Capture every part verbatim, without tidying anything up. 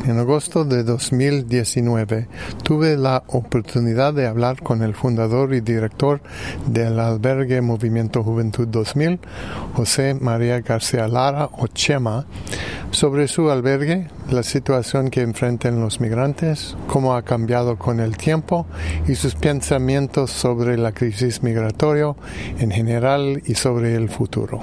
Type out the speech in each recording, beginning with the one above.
En agosto de dos mil diecinueve tuve la oportunidad de hablar con el fundador y director del albergue Movimiento Juventud dos mil, José María García Lara, o Chema, sobre su albergue, la situación que enfrentan los migrantes, cómo ha cambiado con el tiempo y sus pensamientos sobre la crisis migratoria en general y sobre el futuro.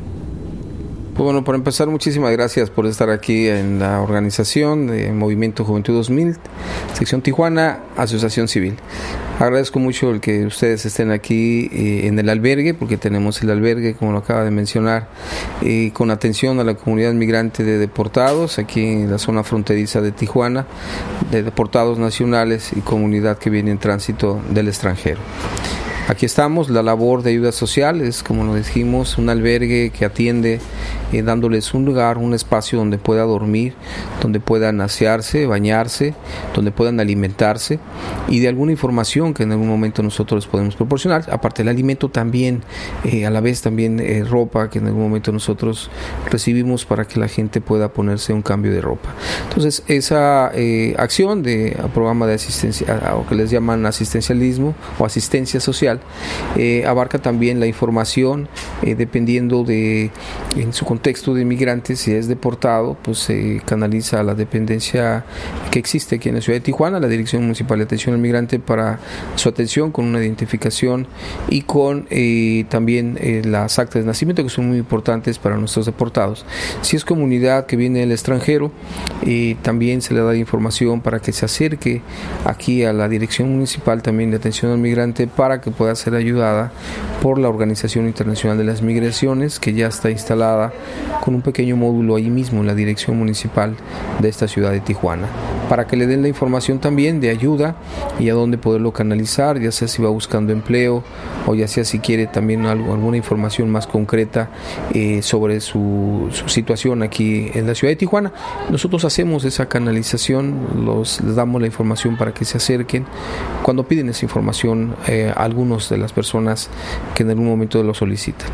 Pues bueno, por empezar, muchísimas gracias por estar aquí en la organización de Movimiento Juventud dos mil, Sección Tijuana, Asociación Civil. Agradezco mucho el que ustedes estén aquí eh, en el albergue, porque tenemos el albergue, como lo acaba de mencionar, eh, con atención a la comunidad migrante de deportados, aquí en la zona fronteriza de Tijuana, de deportados nacionales y comunidad que viene en tránsito del extranjero. Aquí estamos, la labor de ayuda social es, como lo dijimos, un albergue que atiende eh, dándoles un lugar, un espacio donde pueda dormir, donde puedan asearse, bañarse, donde puedan alimentarse y de alguna información que en algún momento nosotros les podemos proporcionar. Aparte del alimento también, eh, a la vez también eh, ropa que en algún momento nosotros recibimos para que la gente pueda ponerse un cambio de ropa. Entonces esa eh, acción de programa de asistencia, o que les llaman asistencialismo o asistencia social, Eh, abarca también la información eh, dependiendo de en su contexto de inmigrantes. Si es deportado, pues se eh, canaliza a la dependencia que existe aquí en la ciudad de Tijuana, la Dirección Municipal de Atención al Migrante, para su atención con una identificación y con eh, también eh, las actas de nacimiento, que son muy importantes para nuestros deportados. Si es comunidad que viene del extranjero, eh, también se le da información para que se acerque aquí a la Dirección Municipal también de Atención al Migrante para que pueda ser ayudada por la Organización Internacional de las Migraciones, que ya está instalada con un pequeño módulo ahí mismo en la dirección municipal de esta ciudad de Tijuana, para que le den la información también de ayuda y a dónde poderlo canalizar, ya sea si va buscando empleo o ya sea si quiere también algo, alguna información más concreta eh, sobre su, su situación aquí en la ciudad de Tijuana. Nosotros hacemos esa canalización, los, les damos la información para que se acerquen cuando piden esa información eh, a algunos de las personas que en algún momento lo solicitan.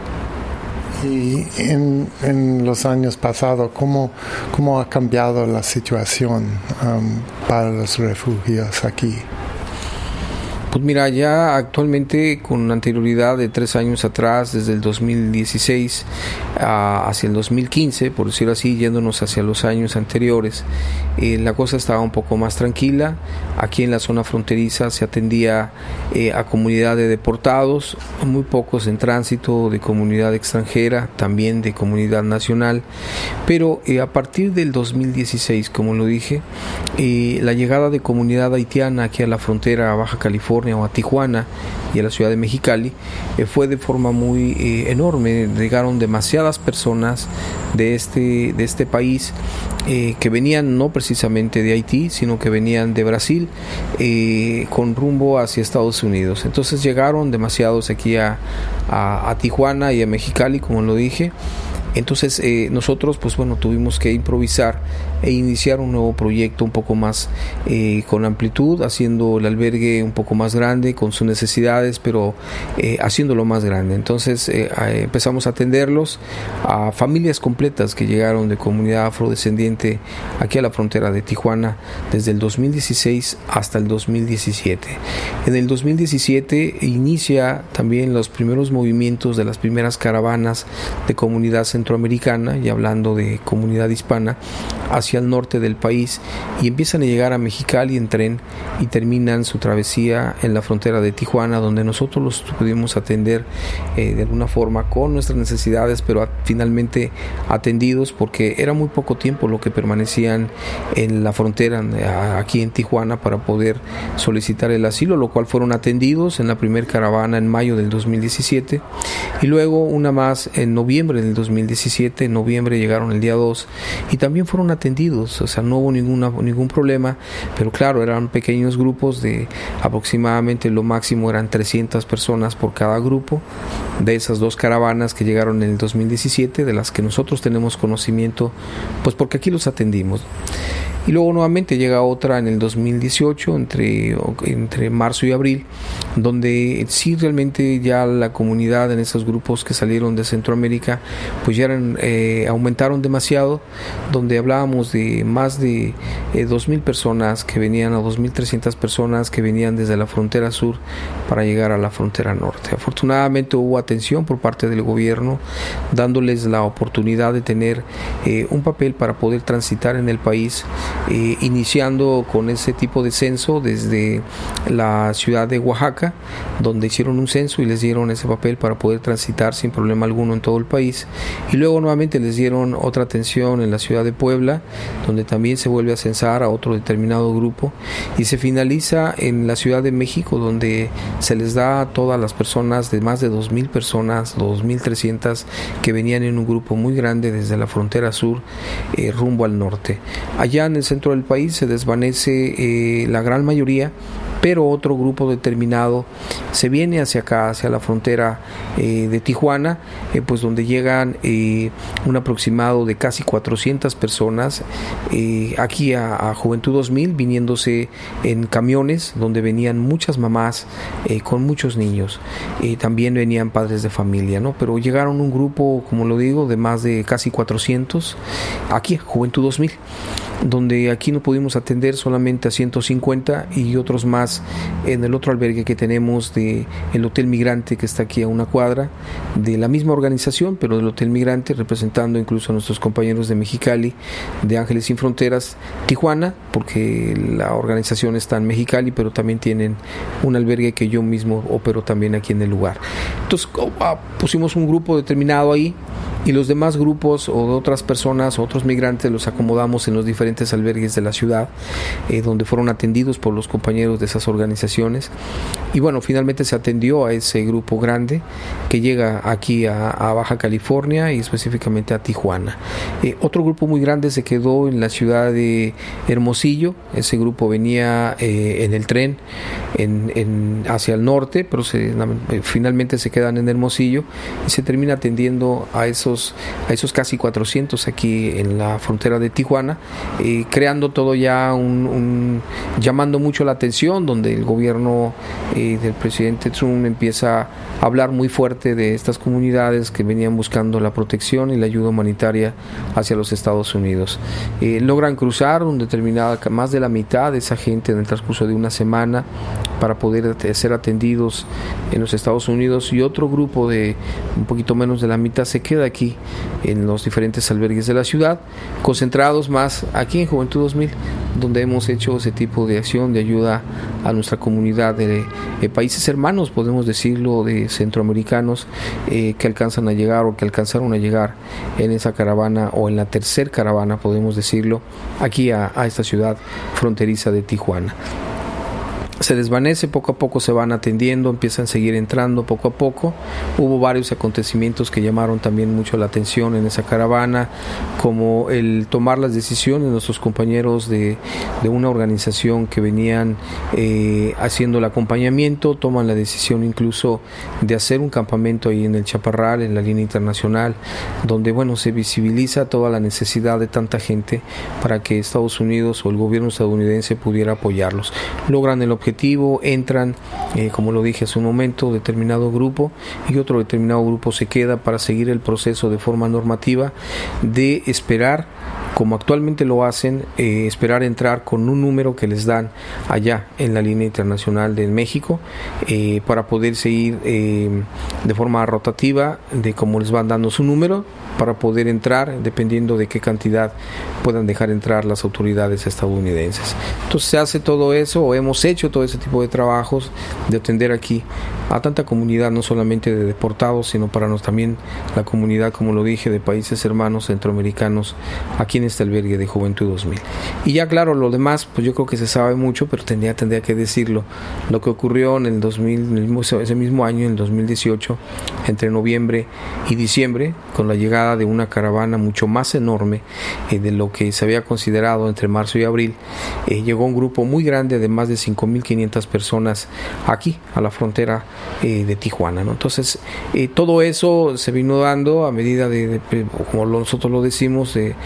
Y en, en los años pasados, ¿cómo, cómo ha cambiado la situación um, para los refugiados aquí? Pues mira, ya actualmente con anterioridad de tres años atrás, desde el dos mil dieciséis uh, hacia el dos mil quince, por decirlo así, yéndonos hacia los años anteriores, eh, la cosa estaba un poco más tranquila. Aquí en la zona fronteriza se atendía eh, a comunidad de deportados, muy pocos en tránsito, de comunidad extranjera, también de comunidad nacional, pero eh, a partir del dos mil dieciséis, como lo dije, eh, la llegada de comunidad haitiana aquí a la frontera a Baja California o a Tijuana y a la ciudad de Mexicali eh, fue de forma muy eh, enorme. Llegaron demasiadas personas de este, de este país eh, que venían no precisamente de Haití, sino que venían de Brasil eh, con rumbo hacia Estados Unidos. Entonces llegaron demasiados aquí a, a, a Tijuana y a Mexicali, como lo dije. Entonces eh, nosotros pues bueno tuvimos que improvisar e iniciar un nuevo proyecto un poco más eh, con amplitud, haciendo el albergue un poco más grande con sus necesidades, pero eh, haciéndolo más grande. Entonces eh, empezamos a atenderlos a familias completas que llegaron de comunidad afrodescendiente aquí a la frontera de Tijuana desde el dos mil dieciséis hasta el dos mil diecisiete. En el dos mil diecisiete inicia también los primeros movimientos de las primeras caravanas de comunidad centroamericana, y hablando de comunidad hispana, hacia el norte del país, y empiezan a llegar a Mexicali en tren y terminan su travesía en la frontera de Tijuana, donde nosotros los pudimos atender eh, de alguna forma con nuestras necesidades, pero a, finalmente atendidos, porque era muy poco tiempo lo que permanecían en la frontera a, aquí en Tijuana para poder solicitar el asilo, lo cual fueron atendidos en la primera caravana en mayo del dos mil diecisiete, y luego una más en noviembre del dos mil diecisiete. En noviembre llegaron el día dos y también fueron atendidos, o sea, no hubo ninguna, ningún problema, pero claro, eran pequeños grupos de aproximadamente, lo máximo eran trescientas personas por cada grupo de esas dos caravanas que llegaron en el dos mil diecisiete, de las que nosotros tenemos conocimiento, pues porque aquí los atendimos. Y luego nuevamente llega otra en el dos mil dieciocho, entre, entre marzo y abril, donde sí realmente ya la comunidad en esos grupos que salieron de Centroamérica, pues ya eran, eh, aumentaron demasiado, donde hablábamos de más de eh, dos mil personas que venían, a dos mil trescientas personas que venían desde la frontera sur para llegar a la frontera norte. Afortunadamente hubo atención por parte del gobierno, dándoles la oportunidad de tener eh, un papel para poder transitar en el país, eh, iniciando con ese tipo de censo desde la ciudad de Oaxaca, donde hicieron un censo y les dieron ese papel para poder transitar sin problema alguno en todo el país, y luego nuevamente les dieron otra atención en la ciudad de Puebla, donde también se vuelve a censar a otro determinado grupo, y se finaliza en la Ciudad de México, donde se les da a todas las personas, de más de dos mil personas, dos mil trescientas, que venían en un grupo muy grande desde la frontera sur eh, rumbo al norte. Allá en el centro del país se desvanece eh, la gran mayoría, pero otro grupo determinado se viene hacia acá, hacia la frontera eh, de Tijuana, eh, pues donde llegan eh, un aproximado de casi cuatrocientas personas eh, aquí a, a Juventud dos mil, viniéndose en camiones donde venían muchas mamás eh, con muchos niños, eh, también venían padres de familia, ¿no? Pero llegaron un grupo, como lo digo, de más de casi cuatrocientos aquí a Juventud dos mil, donde aquí no pudimos atender solamente a ciento cincuenta y otros más en el otro albergue que tenemos de el Hotel Migrante, que está aquí a una cuadra de la misma organización, pero del Hotel Migrante, representando incluso a nuestros compañeros de Mexicali, de Ángeles Sin Fronteras, Tijuana, porque la organización está en Mexicali, pero también tienen un albergue que yo mismo opero también aquí en el lugar. Entonces pusimos un grupo determinado ahí, y los demás grupos o de otras personas, otros migrantes, los acomodamos en los diferentes albergues de la ciudad, eh, donde fueron atendidos por los compañeros de esas organizaciones. Y bueno, finalmente se atendió a ese grupo grande que llega aquí a, a Baja California y específicamente a Tijuana. Eh, otro grupo muy grande se quedó en la ciudad de Hermosillo. Ese grupo venía eh, en el tren en, en, hacia el norte, pero se, eh, finalmente se quedan en Hermosillo y se termina atendiendo a esos a esos casi cuatrocientos aquí en la frontera de Tijuana, eh, creando todo ya un, un llamando mucho la atención, donde el gobierno eh, del presidente Trump empieza a hablar muy fuerte de estas comunidades que venían buscando la protección y la ayuda humanitaria hacia los Estados Unidos. Eh, logran cruzar un determinada, más de la mitad de esa gente en el transcurso de una semana para poder ser atendidos en los Estados Unidos, y otro grupo de un poquito menos de la mitad se queda aquí en los diferentes albergues de la ciudad, concentrados más aquí en Juventud dos mil, donde hemos hecho ese tipo de acción de ayuda a nuestra comunidad de, de países hermanos, podemos decirlo, de centroamericanos eh, que alcanzan a llegar o que alcanzaron a llegar en esa caravana, o en la tercer caravana, podemos decirlo, aquí a, a esta ciudad fronteriza de Tijuana. Se desvanece, poco a poco se van atendiendo, empiezan a seguir entrando poco a poco. Hubo varios acontecimientos que llamaron también mucho la atención en esa caravana, como el tomar las decisiones de nuestros compañeros de, de una organización que venían eh, haciendo el acompañamiento, toman la decisión incluso de hacer un campamento ahí en el Chaparral, en la línea internacional, donde bueno, se visibiliza toda la necesidad de tanta gente para que Estados Unidos o el gobierno estadounidense pudiera apoyarlos. Logran el objetivo, entran, eh, como lo dije hace un momento, determinado grupo, y otro determinado grupo se queda para seguir el proceso de forma normativa de esperar, como actualmente lo hacen, eh, esperar entrar con un número que les dan allá en la línea internacional de México, eh, para poder seguir eh, de forma rotativa de cómo les van dando su número, para poder entrar dependiendo de qué cantidad puedan dejar entrar las autoridades estadounidenses. Entonces se hace todo eso, o hemos hecho todo ese tipo de trabajos de atender aquí a tanta comunidad, no solamente de deportados, sino para nos también la comunidad, como lo dije, de países hermanos centroamericanos aquí en este albergue de Juventud dos mil. Y ya claro, lo demás, pues yo creo que se sabe mucho, pero tendría, tendría que decirlo. Lo que ocurrió en el dos mil, en el mismo, ese mismo año, en el dos mil dieciocho, entre noviembre y diciembre, con la llegada de una caravana mucho más enorme eh, de lo que se había considerado entre marzo y abril, eh, llegó un grupo muy grande de más de cinco mil quinientas personas aquí a la frontera eh, de Tijuana, ¿no? Entonces eh, todo eso se vino dando a medida de, de como nosotros lo decimos, de,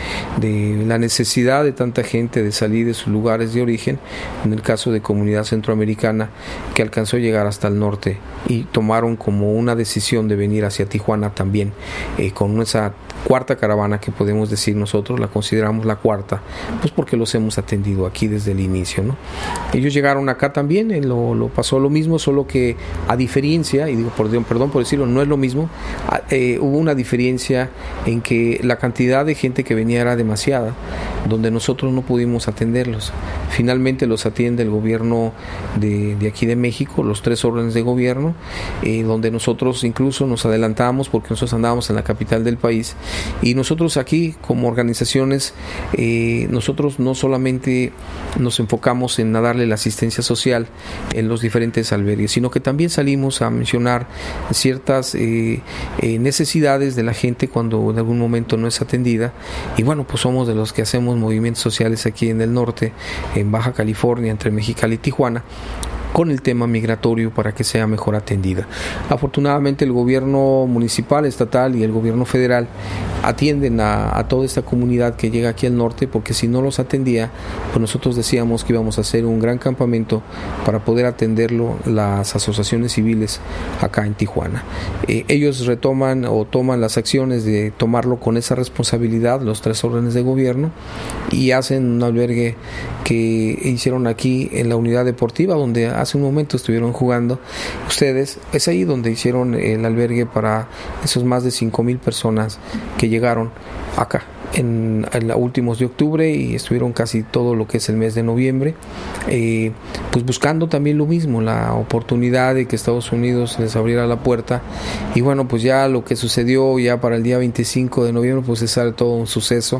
de la necesidad de tanta gente de salir de sus lugares de origen, en el caso de comunidad centroamericana que alcanzó a llegar hasta el norte y tomaron como una decisión de venir hacia Tijuana también, eh, con esa cuarta caravana que podemos decir nosotros, la consideramos la cuarta, pues porque los hemos atendido aquí desde el inicio, ¿no? Ellos llegaron acá también, eh, lo, lo pasó lo mismo, solo que a diferencia, y digo por, perdón por decirlo, no es lo mismo, eh, hubo una diferencia en que la cantidad de gente que venía era demasiada, donde nosotros no pudimos atenderlos. Finalmente los atiende el gobierno de, de aquí de México, los tres órdenes de gobierno, eh, donde nosotros incluso nos adelantamos porque nosotros andábamos en la capital del país, y nosotros aquí como organizaciones, eh, nosotros no solamente nos enfocamos en darle la asistencia social en los diferentes albergues, sino que también salimos a mencionar ciertas eh, eh, necesidades de la gente cuando en algún momento no es atendida. Y bueno, pues somos de los que hacemos movimientos sociales aquí en el norte, en Baja California, entre Mexicali y Tijuana, con el tema migratorio para que sea mejor atendida. Afortunadamente el gobierno municipal, estatal y el gobierno federal atienden a, a toda esta comunidad que llega aquí al norte, porque si no los atendía, pues nosotros decíamos que íbamos a hacer un gran campamento para poder atenderlo las asociaciones civiles acá en Tijuana. Eh, ellos retoman o toman las acciones de tomarlo con esa responsabilidad, los tres órdenes de gobierno, y hacen un albergue que hicieron aquí en la unidad deportiva, donde hace un momento estuvieron jugando ustedes. Es ahí donde hicieron el albergue para esos más de cinco mil personas que llegaron acá en, en los últimos de octubre y estuvieron casi todo lo que es el mes de noviembre, eh, pues buscando también lo mismo, la oportunidad de que Estados Unidos les abriera la puerta. Y bueno, pues ya lo que sucedió ya para el día veinticinco de noviembre, pues es todo un suceso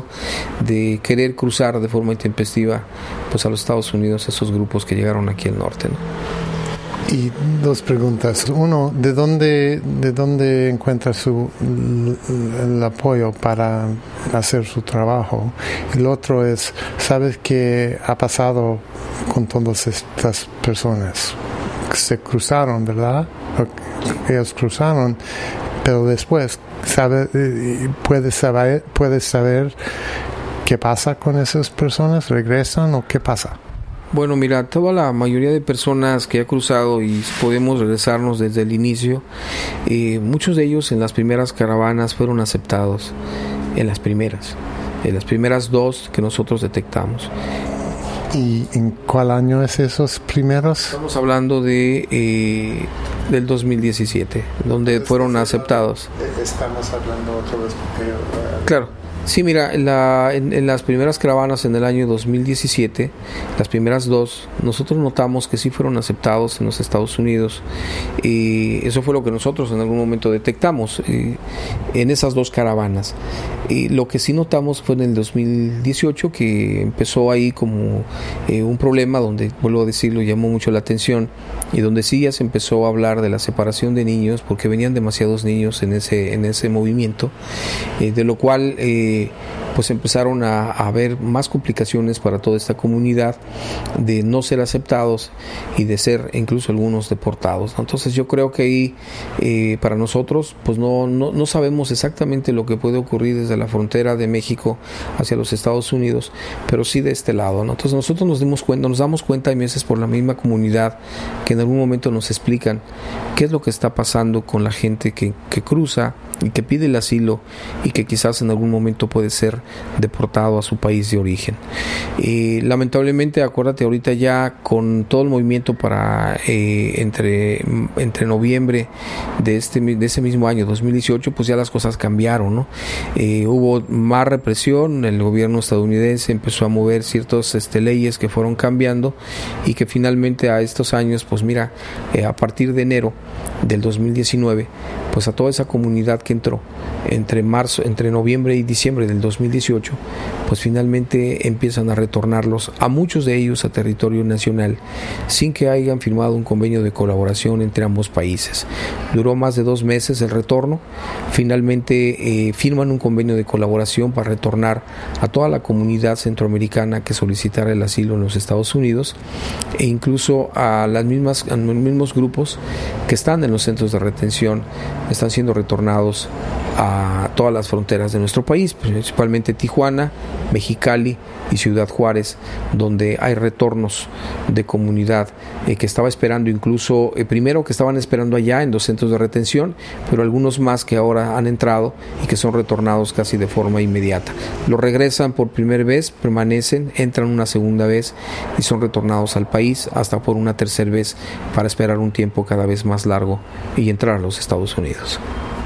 de querer cruzar de forma intempestiva pues a los Estados Unidos esos grupos que llegaron aquí al norte, ¿no? Y dos preguntas. Uno, ¿de dónde, de dónde encuentra su, el apoyo para hacer su trabajo? El otro es, ¿sabes qué ha pasado con todas estas personas? Se cruzaron, ¿verdad? Ellos cruzaron, pero después, ¿sabe, puedes saber, puedes saber qué pasa con esas personas? ¿Regresan o qué pasa? Bueno, mira, toda la mayoría de personas que ha cruzado y podemos regresarnos desde el inicio, eh, muchos de ellos en las primeras caravanas fueron aceptados, en las primeras, en las primeras dos que nosotros detectamos. ¿Y en cuál año es esos primeros? Estamos hablando de eh, del dos mil diecisiete, donde fueron aceptados. Estamos hablando otra vez porque... Uh, claro. Sí, mira, en, la, en, en las primeras caravanas en el año dos mil diecisiete, las primeras dos, nosotros notamos que sí fueron aceptados en los Estados Unidos, y eso fue lo que nosotros en algún momento detectamos eh, en esas dos caravanas. Y lo que sí notamos fue en el dos mil dieciocho, que empezó ahí como eh, un problema donde, vuelvo a decirlo, llamó mucho la atención, y donde sí ya se empezó a hablar de la separación de niños, porque venían demasiados niños en ese, en ese movimiento, eh, de lo cual... Eh, pues empezaron a, a haber más complicaciones para toda esta comunidad de no ser aceptados y de ser incluso algunos deportados, ¿no? Entonces yo creo que ahí eh, para nosotros pues no, no, no sabemos exactamente lo que puede ocurrir desde la frontera de México hacia los Estados Unidos, pero sí de este lado, ¿no? Entonces nosotros nos dimos cuenta, nos damos cuenta hay veces por la misma comunidad que en algún momento nos explican qué es lo que está pasando con la gente que, que cruza y que pide el asilo y que quizás en algún momento puede ser deportado a su país de origen. Eh, lamentablemente, acuérdate, ahorita ya con todo el movimiento para eh, entre, entre noviembre de, este, de ese mismo año, dos mil dieciocho, pues ya las cosas cambiaron, ¿no? Eh, hubo más represión, el gobierno estadounidense empezó a mover ciertas este, leyes que fueron cambiando y que finalmente a estos años, pues mira, eh, a partir de enero del dos mil diecinueve, pues a toda esa comunidad que entró entre marzo, entre noviembre y diciembre del dos mil dieciocho, pues finalmente empiezan a retornarlos a muchos de ellos a territorio nacional sin que hayan firmado un convenio de colaboración entre ambos países. Duró más de dos meses el retorno. Finalmente eh, firman un convenio de colaboración para retornar a toda la comunidad centroamericana que solicitara el asilo en los Estados Unidos, e incluso a las mismas, a los mismos grupos que están en los centros de retención están siendo retornados a todas las fronteras de nuestro país, principalmente Tijuana Mexicali y Ciudad Juárez, donde hay retornos de comunidad eh, que estaba esperando, incluso eh, primero que estaban esperando allá en los centros de retención, pero algunos más que ahora han entrado y que son retornados casi de forma inmediata. Los regresan por primera vez, permanecen, entran una segunda vez y son retornados al país hasta por una tercera vez para esperar un tiempo cada vez más largo y entrar a los Estados Unidos.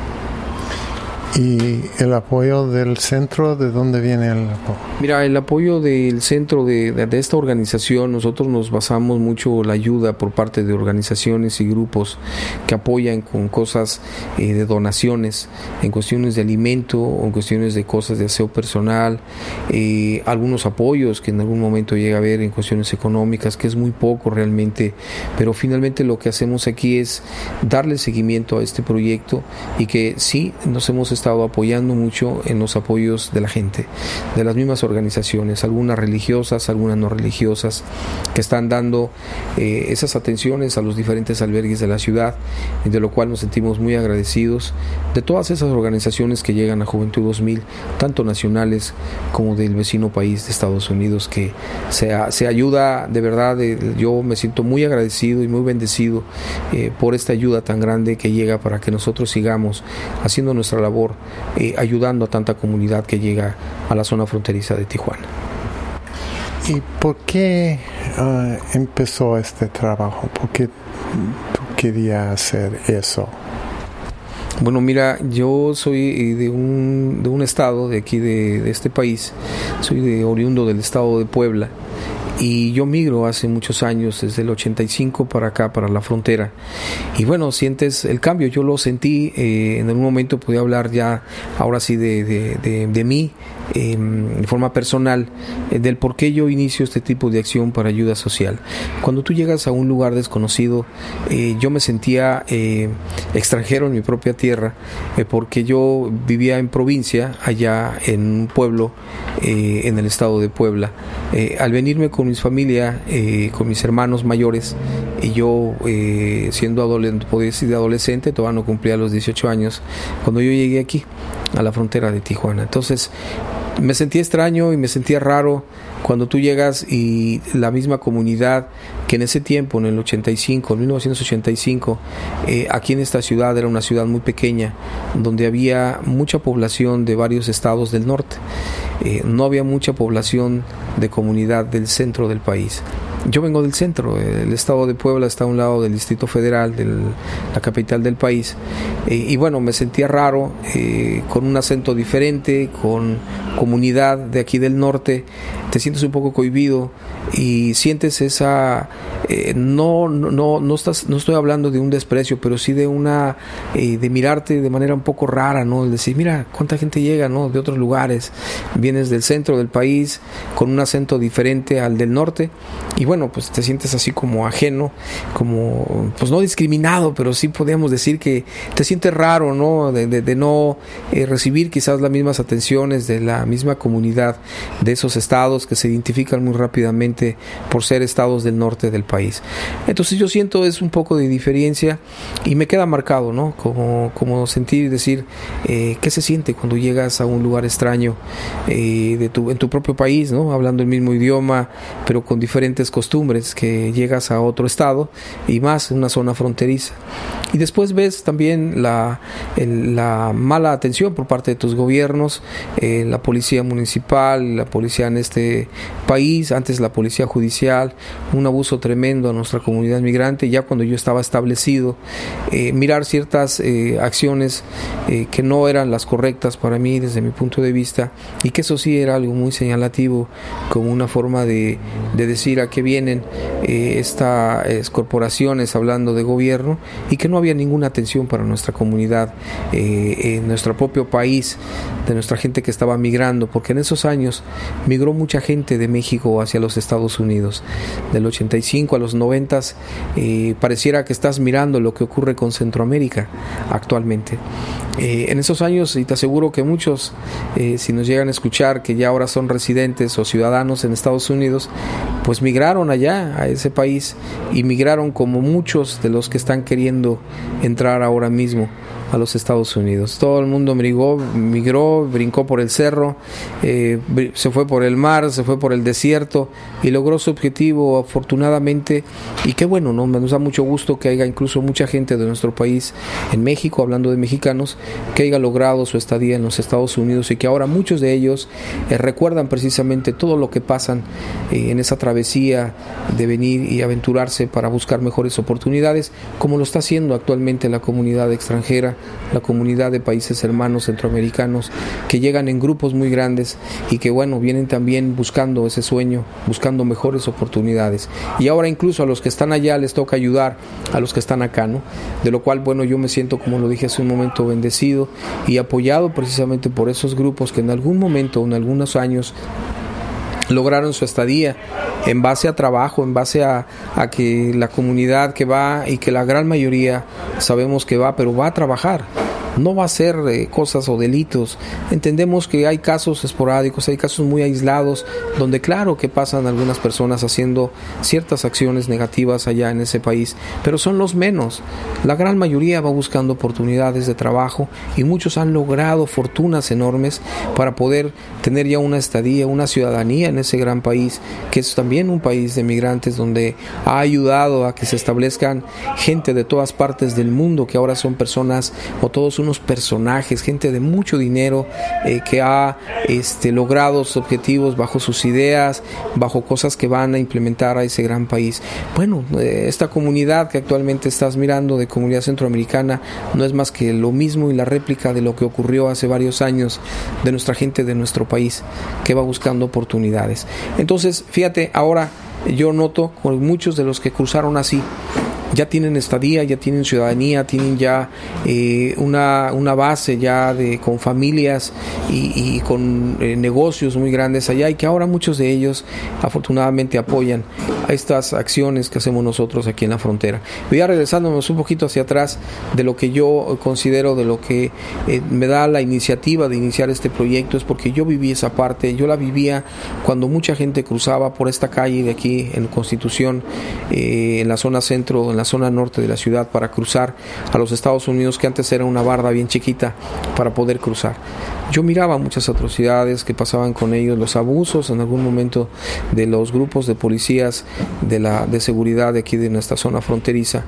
¿Y el apoyo del centro, de dónde viene el apoyo? Mira, el apoyo del centro de, de, de esta organización, nosotros nos basamos mucho en la ayuda por parte de organizaciones y grupos que apoyan con cosas eh, de donaciones, en cuestiones de alimento o en cuestiones de cosas de aseo personal, eh, algunos apoyos que en algún momento llega a haber en cuestiones económicas, que es muy poco realmente, pero finalmente lo que hacemos aquí es darle seguimiento a este proyecto y que sí nos hemos estado apoyando mucho en los apoyos de la gente, de las mismas organizaciones, algunas religiosas, algunas no religiosas, que están dando eh, esas atenciones a los diferentes albergues de la ciudad, de lo cual nos sentimos muy agradecidos de todas esas organizaciones que llegan a Juventud dos mil, tanto nacionales como del vecino país de Estados Unidos, que se, se ayuda de verdad. Eh, yo me siento muy agradecido y muy bendecido eh, por esta ayuda tan grande que llega para que nosotros sigamos haciendo nuestra labor, eh, ayudando a tanta comunidad que llega a la zona fronteriza de Tijuana. ¿Y por qué uh, empezó este trabajo? ¿Por qué tú querías hacer eso? Bueno, mira, yo soy de un, de un estado de aquí de, de este país, soy de oriundo del estado de Puebla. Y yo migro hace muchos años, desde el ochenta y cinco para acá, para la frontera. Y bueno, sientes el cambio, yo lo sentí, eh, en algún momento podía hablar ya, ahora sí, de, de, de, de mí, eh, de forma personal, eh, del por qué yo inicio este tipo de acción para ayuda social. Cuando tú llegas a un lugar desconocido, eh, yo me sentía eh, extranjero en mi propia tierra, eh, porque yo vivía en provincia, allá en un pueblo, eh, en el estado de Puebla. Eh, al venirme con mi familia, eh, con mis hermanos mayores, y yo eh, siendo adolescente, podría decir de adolescente, todavía no cumplía los dieciocho años, cuando yo llegué aquí, a la frontera de Tijuana. Entonces me sentía extraño y me sentía raro cuando tú llegas y la misma comunidad que en ese tiempo, en el ochenta y cinco, en mil novecientos ochenta y cinco, eh, aquí en esta ciudad era una ciudad muy pequeña, donde había mucha población de varios estados del norte. Eh, no había mucha población de comunidad del centro del país. Yo vengo del centro, el estado de Puebla está a un lado del Distrito Federal, de la capital del país, eh, y bueno, me sentía raro, eh, con un acento diferente, con comunidad de aquí del norte, te sientes un poco cohibido y sientes esa, eh, no, no, no, estás, no estoy hablando de un desprecio, pero sí de una, eh, de mirarte de manera un poco rara, ¿no? El decir, mira, cuánta gente llega, ¿no? De otros lugares, vienes del centro del país, con un acento diferente al del norte, y bueno, pues te sientes así como ajeno, como, pues no discriminado, pero sí podríamos decir que te sientes raro, ¿no? De, de, de no eh, recibir quizás las mismas atenciones de la misma comunidad de esos estados que se identifican muy rápidamente por ser estados del norte del país. Entonces yo siento es un poco de diferencia y me queda marcado, ¿no? Como, como sentir y decir, eh, ¿qué se siente cuando llegas a un lugar extraño eh, de tu, en tu propio país, ¿no? Hablando el mismo idioma, pero con diferentes costumbres, que llegas a otro estado y más en una zona fronteriza. Y después ves también la, el, la mala atención por parte de tus gobiernos, eh, la policía municipal, la policía en este país, antes la policía judicial, un abuso tremendo a nuestra comunidad migrante. Ya cuando yo estaba establecido, eh, mirar ciertas eh, acciones eh, que no eran las correctas para mí desde mi punto de vista, y que eso sí era algo muy señalativo, como una forma de, de decir a qué vienen eh, estas corporaciones hablando de gobierno, y que no había ninguna atención para nuestra comunidad, eh, en nuestro propio país, de nuestra gente que estaba migrando, porque en esos años migró mucha gente de México hacia los Estados Unidos. Del ochenta y cinco a los noventa, eh, pareciera que estás mirando lo que ocurre con Centroamérica actualmente. Eh, en esos años, y te aseguro que muchos, eh, si nos llegan a escuchar que ya ahora son residentes o ciudadanos en Estados Unidos, pues migraron allá a ese país, y migraron como muchos de los que están queriendo entrar ahora mismo a los Estados Unidos. Todo el mundo migró, migró brincó por el cerro, eh, se fue por el mar, se fue por el desierto y logró su objetivo afortunadamente. Y qué bueno, ¿no? Nos da mucho gusto que haya incluso mucha gente de nuestro país en México, hablando de mexicanos, que haya logrado su estadía en los Estados Unidos y que ahora muchos de ellos eh, recuerdan precisamente todo lo que pasan eh, en esa travesía de venir y aventurarse para buscar mejores oportunidades, como lo está haciendo actualmente la comunidad extranjera, la comunidad de países hermanos centroamericanos, que llegan en grupos muy grandes y que bueno, vienen también buscando ese sueño, buscando mejores oportunidades. Y ahora incluso a los que están allá les toca ayudar a los que están acá, ¿no? De lo cual, bueno, yo me siento, como lo dije hace un momento, bendecido y apoyado precisamente por esos grupos que en algún momento, en algunos años, lograron su estadía en base a trabajo, en base a, a que la comunidad que va, y que la gran mayoría sabemos que va, pero va a trabajar. No va a ser eh, cosas o delitos. Entendemos que hay casos esporádicos, hay casos muy aislados, donde claro que pasan algunas personas haciendo ciertas acciones negativas allá en ese país, pero son los menos. La gran mayoría va buscando oportunidades de trabajo y muchos han logrado fortunas enormes para poder tener ya una estadía, una ciudadanía en ese gran país, que es también un país de migrantes, donde ha ayudado a que se establezcan gente de todas partes del mundo, que ahora son personas o todos unos personajes, gente de mucho dinero eh, que ha este, logrado sus objetivos bajo sus ideas, bajo cosas que van a implementar a ese gran país. Bueno, eh, esta comunidad que actualmente estás mirando, de comunidad centroamericana, no es más que lo mismo y la réplica de lo que ocurrió hace varios años de nuestra gente de nuestro país, que va buscando oportunidades. Entonces, fíjate, ahora yo noto con muchos de los que cruzaron así, ya tienen estadía, ya tienen ciudadanía, tienen ya eh, una, una base ya de con familias y, y con eh, negocios muy grandes allá, y que ahora muchos de ellos afortunadamente apoyan a estas acciones que hacemos nosotros aquí en la frontera. Voy a regresándonos un poquito hacia atrás de lo que yo considero, de lo que eh, me da la iniciativa de iniciar este proyecto, es porque yo viví esa parte. Yo la vivía cuando mucha gente cruzaba por esta calle de aquí en Constitución, eh, en la zona centro, en la zona norte de la ciudad, para cruzar a los Estados Unidos, que antes era una barda bien chiquita para poder cruzar. Yo miraba muchas atrocidades que pasaban con ellos, los abusos en algún momento de los grupos de policías de la de seguridad de aquí de nuestra zona fronteriza,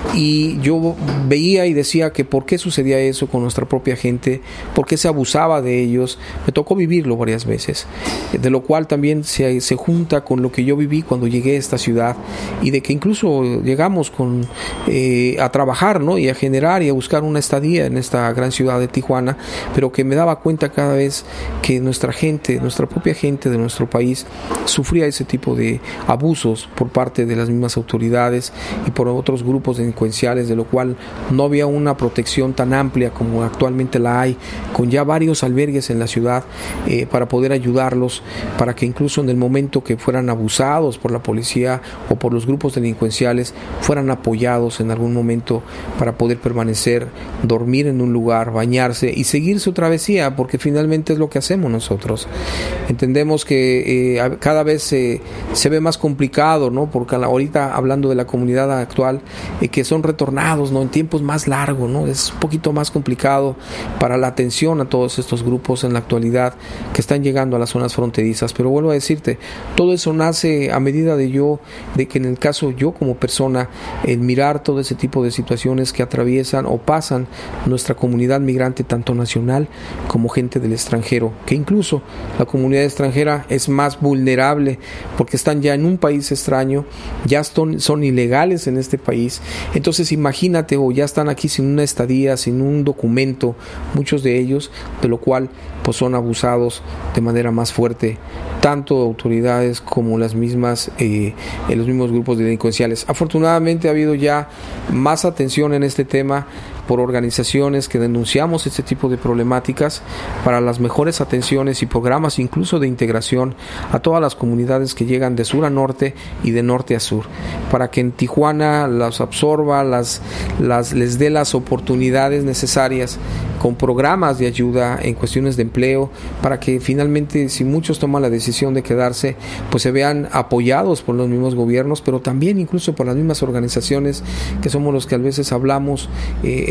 y yo veía y decía que por qué sucedía eso con nuestra propia gente, por qué se abusaba de ellos. Me tocó vivirlo varias veces, de lo cual también se, se junta con lo que yo viví cuando llegué a esta ciudad, y de que incluso llegamos con eh, a trabajar, ¿no? Y a generar y a buscar una estadía en esta gran ciudad de Tijuana, pero que me daba cuenta cada vez que nuestra gente, nuestra propia gente de nuestro país, sufría ese tipo de abusos por parte de las mismas autoridades y por otros grupos delincuenciales, de lo cual no había una protección tan amplia como actualmente la hay, con ya varios albergues en la ciudad eh, para poder ayudarlos, para que incluso en el momento que fueran abusados por la policía o por los grupos delincuenciales, fueran apoyados en algún momento para poder permanecer, dormir en un lugar, bañarse y seguir su travesía, porque finalmente es lo que hacemos nosotros. Entendemos que eh, cada vez eh, se ve más complicado, ¿no? Porque ahorita, hablando de la comunidad actual, eh, que son retornados, ¿no? En tiempos más largos, ¿no? Es un poquito más complicado para la atención a todos estos grupos en la actualidad que están llegando a las zonas fronterizas. Pero vuelvo a decirte, todo eso nace a medida de yo, de que en el caso yo como persona, en mirar todo ese tipo de situaciones que atraviesan o pasan nuestra comunidad migrante, tanto nacional como gente del extranjero, que incluso la comunidad extranjera es más vulnerable porque están ya en un país extraño, ya son, son ilegales en este país. Entonces imagínate, o ya están aquí sin una estadía, sin un documento, muchos de ellos, de lo cual pues son abusados de manera más fuerte, tanto autoridades como las mismas eh, en los mismos grupos delincuenciales. Afortunadamente ha habido ya más atención en este tema por organizaciones que denunciamos este tipo de problemáticas, para las mejores atenciones y programas incluso de integración a todas las comunidades que llegan de sur a norte y de norte a sur, para que en Tijuana las absorba, las, las les dé las oportunidades necesarias con programas de ayuda en cuestiones de empleo, para que finalmente, si muchos toman la decisión de quedarse, pues se vean apoyados por los mismos gobiernos, pero también incluso por las mismas organizaciones que somos los que a veces hablamos eh,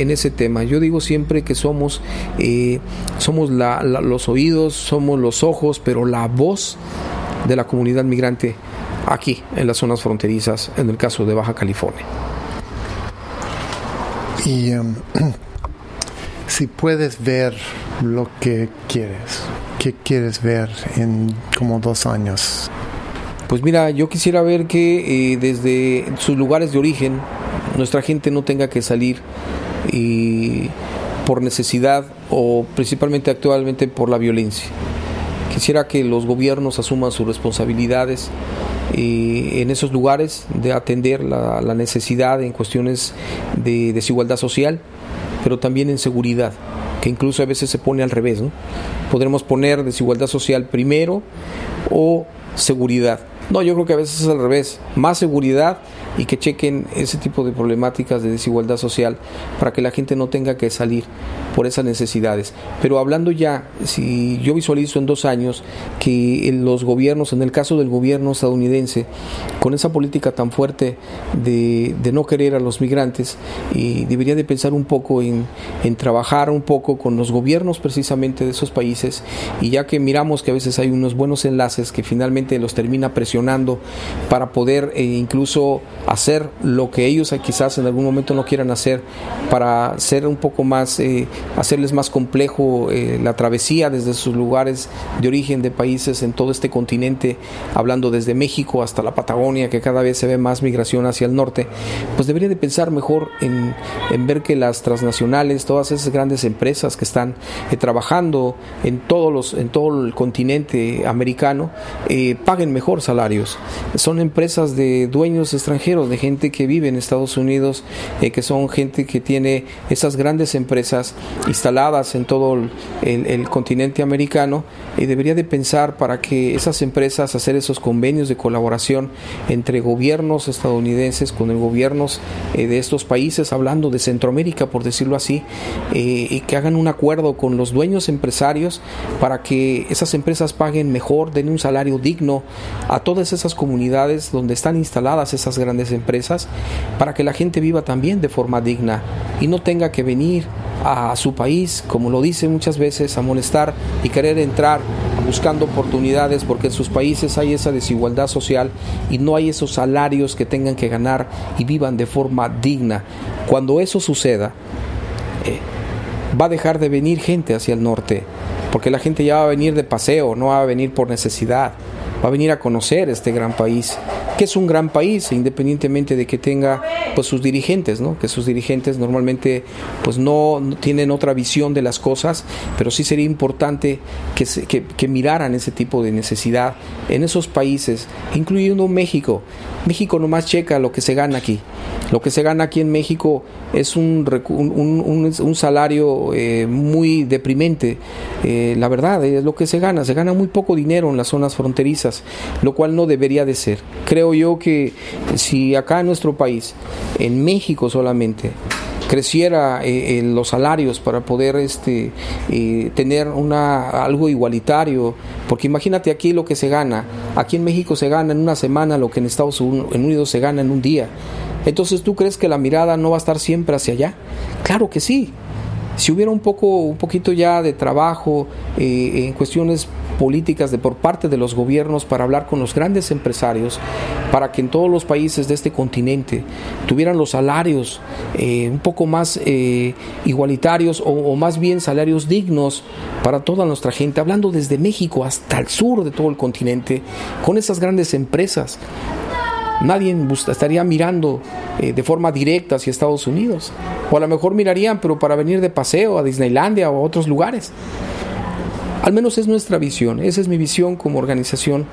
en ese tema. Yo digo siempre que somos, eh, somos la, la, los oídos, somos los ojos, pero la voz de la comunidad migrante aquí, en las zonas fronterizas, en el caso de Baja California. Y um, si puedes ver lo que quieres, ¿qué quieres ver en como dos años? Pues mira, yo quisiera ver que eh, desde sus lugares de origen nuestra gente no tenga que salir eh, por necesidad o principalmente actualmente por la violencia. Quisiera que los gobiernos asuman sus responsabilidades eh, en esos lugares de atender la, la necesidad en cuestiones de desigualdad social, pero también en seguridad, que incluso a veces se pone al revés, ¿no? Podremos poner desigualdad social primero o seguridad. No, yo creo que a veces es al revés, más seguridad y que chequen ese tipo de problemáticas de desigualdad social para que la gente no tenga que salir por esas necesidades. Pero hablando ya, si yo visualizo en dos años que los gobiernos, en el caso del gobierno estadounidense, con esa política tan fuerte de, de no querer a los migrantes, y debería de pensar un poco en, en trabajar un poco con los gobiernos precisamente de esos países, y ya que miramos que a veces hay unos buenos enlaces que finalmente los termina presionando para poder eh, incluso hacer lo que ellos quizás en algún momento no quieran hacer, para ser un poco más, eh, hacerles más complejo eh, la travesía desde sus lugares de origen de países en todo este continente, hablando desde México hasta la Patagonia, que cada vez se ve más migración hacia el norte. Pues debería de pensar mejor en, en ver que las transnacionales, todas esas grandes empresas que están eh, trabajando en todos los, en todo el continente americano, eh, paguen mejor salarios. Son empresas de dueños extranjeros, de gente que vive en Estados Unidos, eh, que son gente que tiene esas grandes empresas instaladas en todo el, el, el continente americano, y debería de pensar para que esas empresas hacer esos convenios de colaboración entre gobiernos estadounidenses con el gobiernos eh, de estos países, hablando de Centroamérica por decirlo así, eh, y que hagan un acuerdo con los dueños empresarios para que esas empresas paguen mejor, den un salario digno a todas esas comunidades donde están instaladas esas grandes empresas, para que la gente viva también de forma digna y no tenga que venir a su país, como lo dicen muchas veces, a molestar y querer entrar buscando oportunidades, porque en sus países hay esa desigualdad social y no hay esos salarios que tengan que ganar y vivan de forma digna. Cuando eso suceda, eh, va a dejar de venir gente hacia el norte, porque la gente ya va a venir de paseo, no va a venir por necesidad, va a venir a conocer este gran país, que es un gran país, independientemente de que tenga pues sus dirigentes, ¿no? Que sus dirigentes normalmente pues no, no tienen otra visión de las cosas, pero sí sería importante que, se, que, que miraran ese tipo de necesidad en esos países, incluyendo México. México nomás checa lo que se gana aquí. Lo que se gana aquí en México es un, un, un, un salario eh, muy deprimente. Eh, la verdad, es lo que se gana. Se gana muy poco dinero en las zonas fronterizas, lo cual no debería de ser. Creo yo que si acá en nuestro país, en México solamente, creciera eh, eh, los salarios para poder este eh, tener una algo igualitario, porque imagínate aquí lo que se gana, aquí en México se gana en una semana lo que en Estados Unidos se gana en un día. Entonces, ¿tú crees que la mirada no va a estar siempre hacia allá? Claro que sí. Si hubiera un poco, un poquito ya de trabajo eh, en cuestiones políticas de por parte de los gobiernos para hablar con los grandes empresarios, para que en todos los países de este continente tuvieran los salarios eh, un poco más eh, igualitarios o, o más bien salarios dignos para toda nuestra gente, hablando desde México hasta el sur de todo el continente, con esas grandes empresas. Nadie estaría mirando eh, de forma directa hacia Estados Unidos, o a lo mejor mirarían pero para venir de paseo a Disneylandia o a otros lugares. Al menos es nuestra visión, esa es mi visión como organización,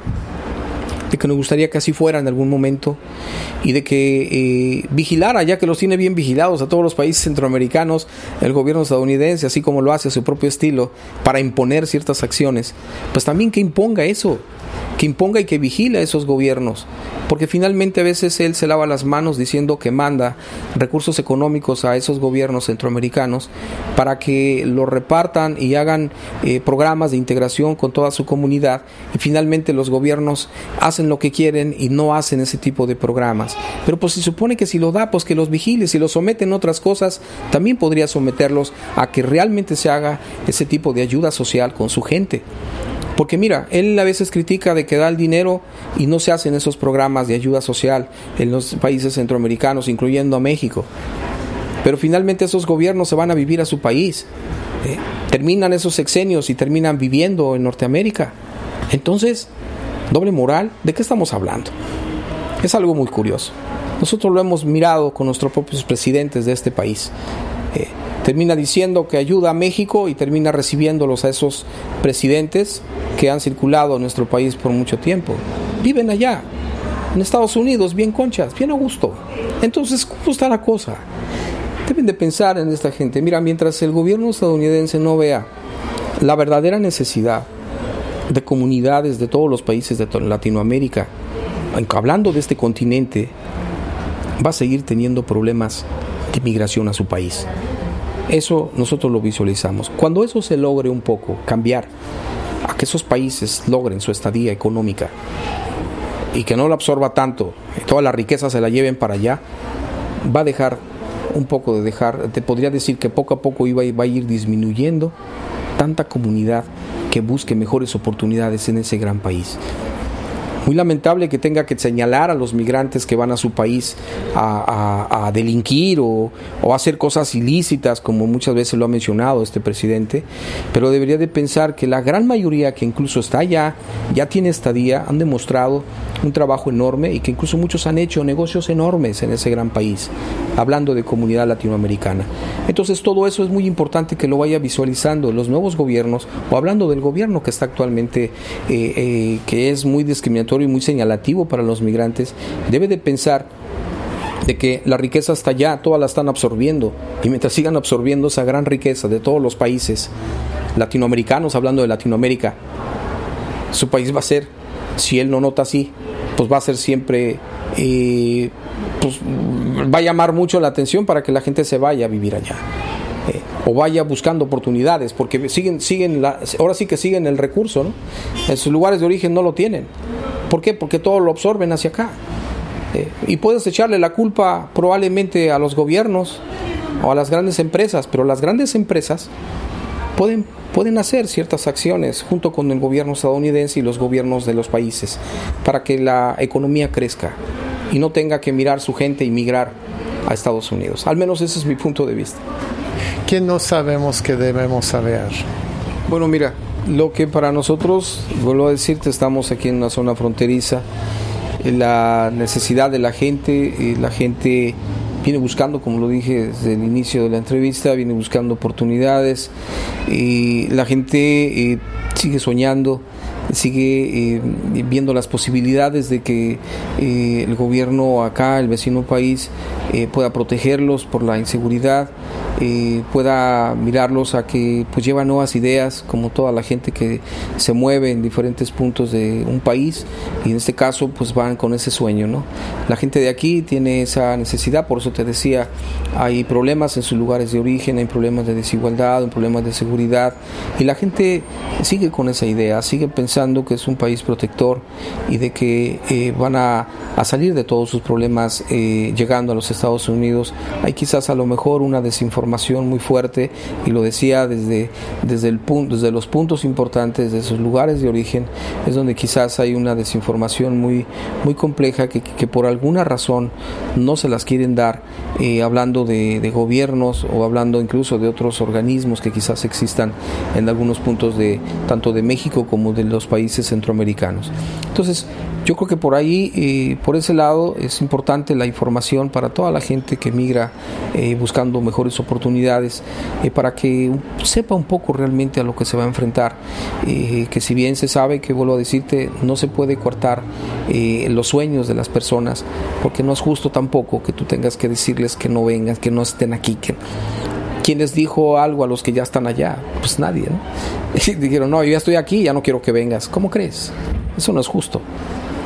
de que nos gustaría que así fuera en algún momento, y de que eh, vigilara, ya que los tiene bien vigilados a todos los países centroamericanos, el gobierno estadounidense, así como lo hace a su propio estilo, para imponer ciertas acciones, pues también que imponga eso, que imponga y que vigile a esos gobiernos, porque finalmente a veces él se lava las manos diciendo que manda recursos económicos a esos gobiernos centroamericanos para que los repartan y hagan eh, programas de integración con toda su comunidad, y finalmente los gobiernos hacen lo que quieren y no hacen ese tipo de programas. Pero pues se supone que si lo da, pues que los vigile. Si los someten a otras cosas, también podría someterlos a que realmente se haga ese tipo de ayuda social con su gente. Porque mira, él a veces critica de que da el dinero y no se hacen esos programas de ayuda social en los países centroamericanos, incluyendo a México. Pero finalmente esos gobiernos se van a vivir a su país. Eh, terminan esos sexenios y terminan viviendo en Norteamérica. Entonces, doble moral, ¿de qué estamos hablando? Es algo muy curioso. Nosotros lo hemos mirado con nuestros propios presidentes de este país. Eh, termina diciendo que ayuda a México y termina recibiéndolos a esos presidentes que han circulado en nuestro país por mucho tiempo. Viven allá, en Estados Unidos, bien conchas, bien a gusto. Entonces, ¿cómo está la cosa? Deben de pensar en esta gente. Mira, mientras el gobierno estadounidense no vea la verdadera necesidad de comunidades de todos los países de Latinoamérica, hablando de este continente, va a seguir teniendo problemas de migración a su país. Eso nosotros lo visualizamos. Cuando eso se logre un poco cambiar, a que esos países logren su estadía económica y que no lo absorba tanto y toda la riqueza se la lleven para allá, va a dejar un poco de dejar, te podría decir que poco a poco iba, va a ir disminuyendo tanta comunidad que busque mejores oportunidades en ese gran país. Muy lamentable que tenga que señalar a los migrantes que van a su país a, a, a delinquir o, o a hacer cosas ilícitas, como muchas veces lo ha mencionado este presidente, pero debería de pensar que la gran mayoría que incluso está allá, ya tiene estadía, han demostrado un trabajo enorme y que incluso muchos han hecho negocios enormes en ese gran país, hablando de comunidad latinoamericana. Entonces todo eso es muy importante que lo vaya visualizando los nuevos gobiernos, o hablando del gobierno que está actualmente, eh, eh, que es muy discriminatorio y muy señalativo para los migrantes. Debe de pensar de que la riqueza está allá, todas la están absorbiendo, y mientras sigan absorbiendo esa gran riqueza de todos los países latinoamericanos, hablando de Latinoamérica, su país va a ser, si él no nota así, pues va a ser siempre, eh, pues va a llamar mucho la atención para que la gente se vaya a vivir allá. Eh, o vaya buscando oportunidades, porque siguen, siguen la, ahora sí que siguen el recurso, ¿no? En sus lugares de origen no lo tienen. ¿Por qué? Porque todo lo absorben hacia acá. Eh, y puedes echarle la culpa probablemente a los gobiernos o a las grandes empresas, pero las grandes empresas pueden, pueden hacer ciertas acciones junto con el gobierno estadounidense y los gobiernos de los países para que la economía crezca y no tenga que mirar su gente y migrar a Estados Unidos. Al menos ese es mi punto de vista. ¿Qué no sabemos que debemos saber? Bueno, mira, lo que para nosotros, vuelvo a decirte, estamos aquí en una zona fronteriza, la necesidad de la gente, la gente viene buscando, como lo dije desde el inicio de la entrevista, viene buscando oportunidades, y la gente eh, sigue soñando, sigue eh, viendo las posibilidades de que eh, el gobierno acá, el vecino país, eh, pueda protegerlos por la inseguridad, eh, pueda mirarlos a que pues llevan nuevas ideas, como toda la gente que se mueve en diferentes puntos de un país, y en este caso pues van con ese sueño, ¿no? La gente de aquí tiene esa necesidad, por eso te decía, hay problemas en sus lugares de origen, hay problemas de desigualdad, hay problemas de seguridad, y la gente sigue con esa idea, sigue pensando que es un país protector y de que eh, van a, a salir de todos sus problemas eh, llegando a los Estados Unidos. Hay quizás a lo mejor una desinformación muy fuerte, y lo decía desde, desde, el punto, desde los puntos importantes de sus lugares de origen, es donde quizás hay una desinformación muy, muy compleja que, que por alguna razón no se las quieren dar, eh, hablando de, de gobiernos o hablando incluso de otros organismos que quizás existan en algunos puntos de tanto de México como de los países centroamericanos. Entonces yo creo que por ahí, eh, por ese lado, es importante la información para toda la gente que migra eh, buscando mejores oportunidades, eh, para que sepa un poco realmente a lo que se va a enfrentar, eh, que si bien se sabe, que vuelvo a decirte, no se puede cortar eh, los sueños de las personas, porque no es justo tampoco que tú tengas que decirles que no vengan, que no estén aquí, que ¿quién les dijo algo a los que ya están allá? Pues nadie, ¿no? Y dijeron, no, yo ya estoy aquí, ya no quiero que vengas. ¿Cómo crees? Eso no es justo.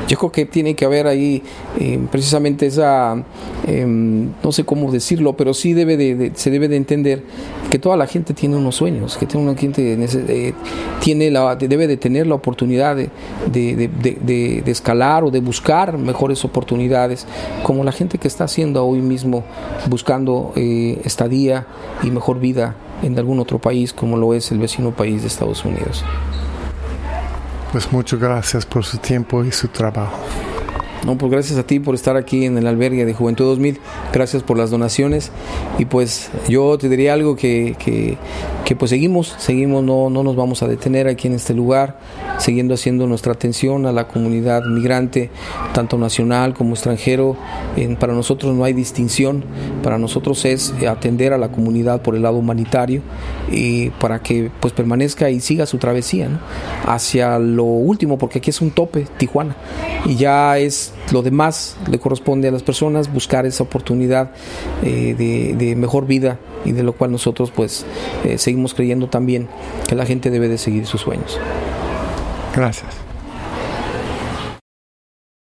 Yo creo que tiene que haber ahí eh, precisamente esa, eh, no sé cómo decirlo, pero sí debe de, de, se debe de entender que toda la gente tiene unos sueños, que tiene una gente eh, tiene la, debe de tener la oportunidad de, de, de, de, de, de escalar o de buscar mejores oportunidades, como la gente que está haciendo hoy mismo, buscando eh, estadía y mejor vida en algún otro país, como lo es el vecino país de Estados Unidos. Pues muchas gracias por su tiempo y su trabajo. No, pues gracias a ti por estar aquí en el albergue de Juventud dos mil, gracias por las donaciones, y pues yo te diría algo que, que, que pues seguimos, seguimos, no, no nos vamos a detener aquí en este lugar, siguiendo haciendo nuestra atención a la comunidad migrante, tanto nacional como extranjero. En, para nosotros no hay distinción, para nosotros es atender a la comunidad por el lado humanitario, y para que pues permanezca y siga su travesía, ¿no?, hacia lo último, porque aquí es un tope, Tijuana, y ya es lo demás, le corresponde a las personas buscar esa oportunidad eh, de, de mejor vida, y de lo cual nosotros pues eh, seguimos creyendo también que la gente debe de seguir sus sueños. Gracias.